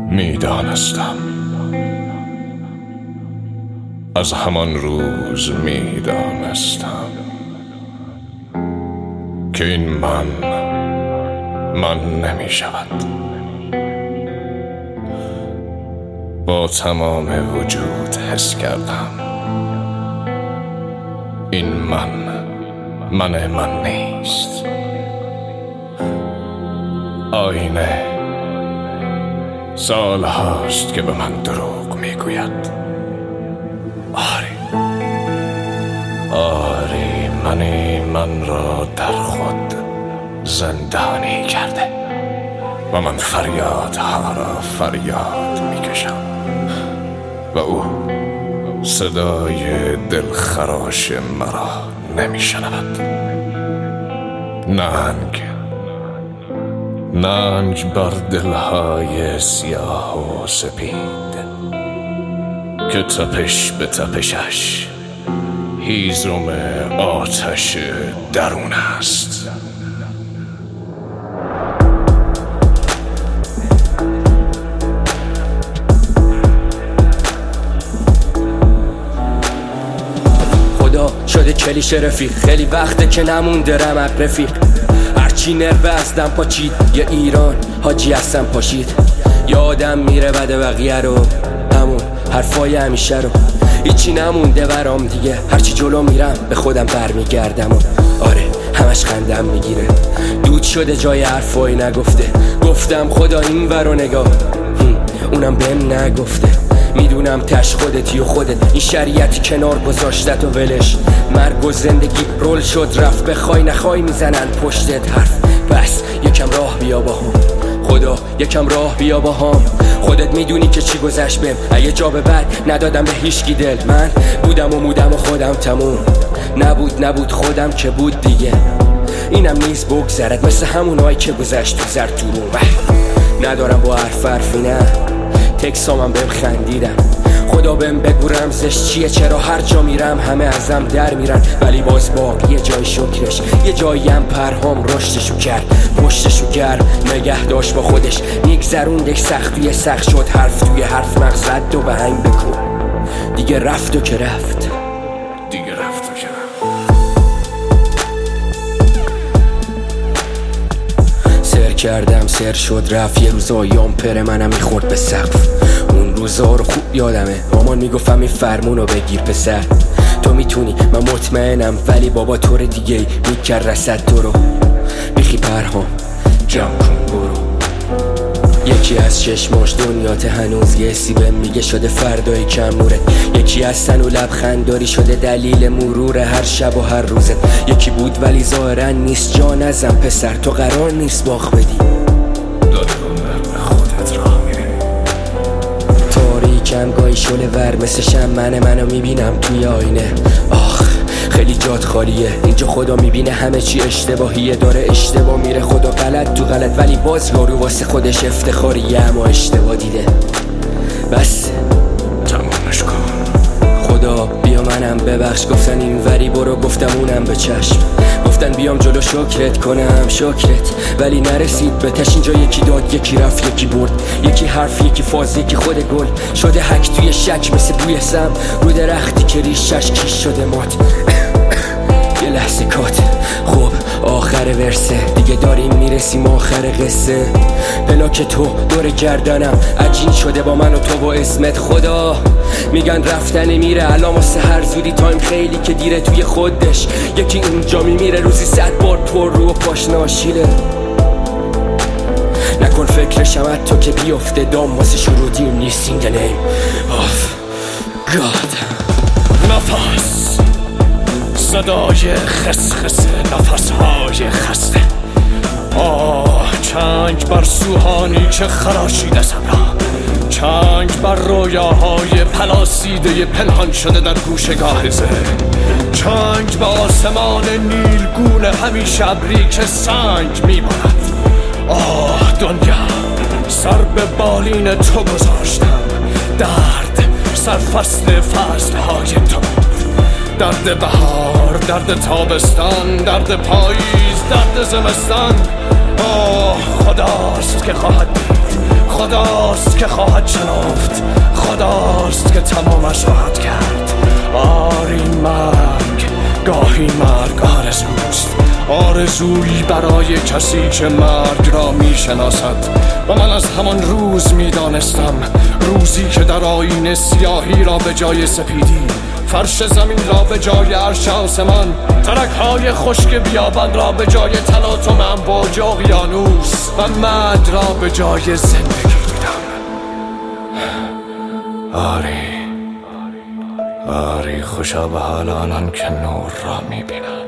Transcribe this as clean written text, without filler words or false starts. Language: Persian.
میدانستم، از همان روز میدانستم که این من نمی شود. با تمام وجود حس کردم این من نیست. آینه سال هاست که به من دروغ میگوید. آری من را در خود زندانی کرده و من فریادها را فریاد میکشم و او صدای دلخراش مرا نمیشنود. ننگ بر دلهای سیاه و سپید که تپش به تپشش هیزم آتش درون است. خدا شده کلیشه رفیق، خیلی وقته که نمونده رمق رفیق. هرچی نرو ازدم پاچید، یا ایران حاجی هستم پاشید. یا آدم میره بده بقیه رو، همون حرفای همیشه رو. هیچی نمونده برام دیگه، هرچی جلو میرم به خودم برمیگردم. آره همش خندم میگیره، دود شده جای حرفایی نگفته. گفتم خدا این ورو نگاه، اونم بهم نگفته. میدونم تش خودتی و خودت، این شریعتی کنار گذاشتت و ولش. مرگ و زندگی رول شد رفت، بخوای نخوای میزنن پشتت حرف. بس یکم راه بیا با هم، خدا یکم راه بیا با هم. خودت میدونی که چی گذشت بهم، اگه جا به بعد ندادم به هیچکی دل. من بودم و مودم و خودم تموم نبود خودم که بود دیگه. اینم نیز بگذرد مثل همونایی که گذشت تو زرد تو روم. ندارم با حرفی نه، تکسامم بهم خندیدن. خدا بهم بگو رمزش چیه، چرا هر جا میرم همه ازم در میرن. ولی باز باقی یه جای شکرش، یه جاییم پرهام رشدشو کرد، پشتشو گرم نگه داشت با خودش. میگذروندش سخت توی سخت شد، حرف توی حرف مغز رد و بهنگ بکن. دیگه رفت و که رفت. سر کردم سر شد رفت، یه روز آیام پر منم میخورد به سقف. اون روزا رو خوب یادمه، مامان میگفتم این فرمونو بگیر پسر، تو میتونی من مطمئنم. ولی بابا طور دیگه میکرد رسد تو رو. بیخی پرهام جمع کن برو. یکی از چشماش دنیات هنوز یه حسی بهم میگه شده فردای کم نوره. یکی از سن و لبخنداری شده دلیل مرور هر شب و هر روزت. یکی بود ولی ظاهرا نیست، جا نزن پسر تو قرار نیست باخ بدی. به خودت راه میری، تاریکم گاهی شله ور مثل شم منو میبینم توی آینه. آخ خیلی جات خالیه اینجا، خدا میبینه همه چی اشتباهیه. داره اشتباه میره خدا غلط تو غلط، ولی باز یارو واسه خودش افتخاریه اما اشتباه دیده. بس تمامش کن. خدا بیا منم ببخش، گفتن این وری برو گفتم اونم به چشم. گفتن بیام جلو شکرت کنم شکرت، ولی نرسید به تش. اینجا یکی داد یکی رفت یکی برد، یکی حرف یکی فاز یکی خود گل. شده حک توی شک مثل بوی سم رو درختی که ریشش کیش شده مات. یه لحظه کات، خب آخر ورسه دیگه داریم میرسیم آخر قصه. پلاک تو دور گردنم عجین شده با من و تو و اسمت. خدا میگن رفتن میره الان واسه هر زودی تایم خیلی که دیره توی خودش. یکی اونجا میمیره روزی 100 بار پر رو و پاش ناشیله. نکن فکرشم حتی که بیفته دام واسه شروعیم نیست. in the name of God. نفس صدای خسخسه، نفسهای خسته. چنگ بر سوهانی که خراشیده صبرا، چنگ بر رویاهای پلاسیده پنهان شده در گوشگاه ذهن. چنگ به آسمان نیلگون همیشه ابری که سنگ میبارد. دنیا سر به بالین تو گذاشتم، درد سرفصل فصلهای تو. درد بهار، درد تابستان، درد پاییز، درد زمستان. خداست که خواهد دید، خداست که خواهد شنفت، خداست که تمامش خواهد کرد. آری مرگ گاهی مرگ آرزوست، آرزویی برای کسی که مرگ را میشناسد. و من از همان روز میدانستم، روزی که در آینه سیاهی را به جای سپیدی، فرش زمین را به جای عرش آسمان، ترک‌های خشک بیابان را به جای تلاطم امواج اقیانوس و مد را به جای زندگی دیدم. آری خوشا به حال آنان که نور را میبینند.